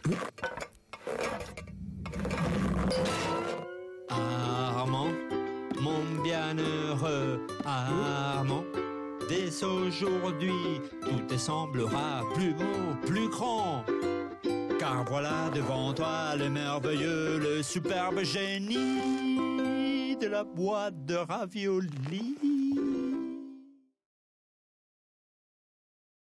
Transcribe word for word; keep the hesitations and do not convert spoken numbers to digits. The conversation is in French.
Armand, mon bienheureux Armand, dès aujourd'hui, tout te semblera plus beau, plus grand. Car voilà devant toi le merveilleux, le superbe génie de la boîte de raviolis.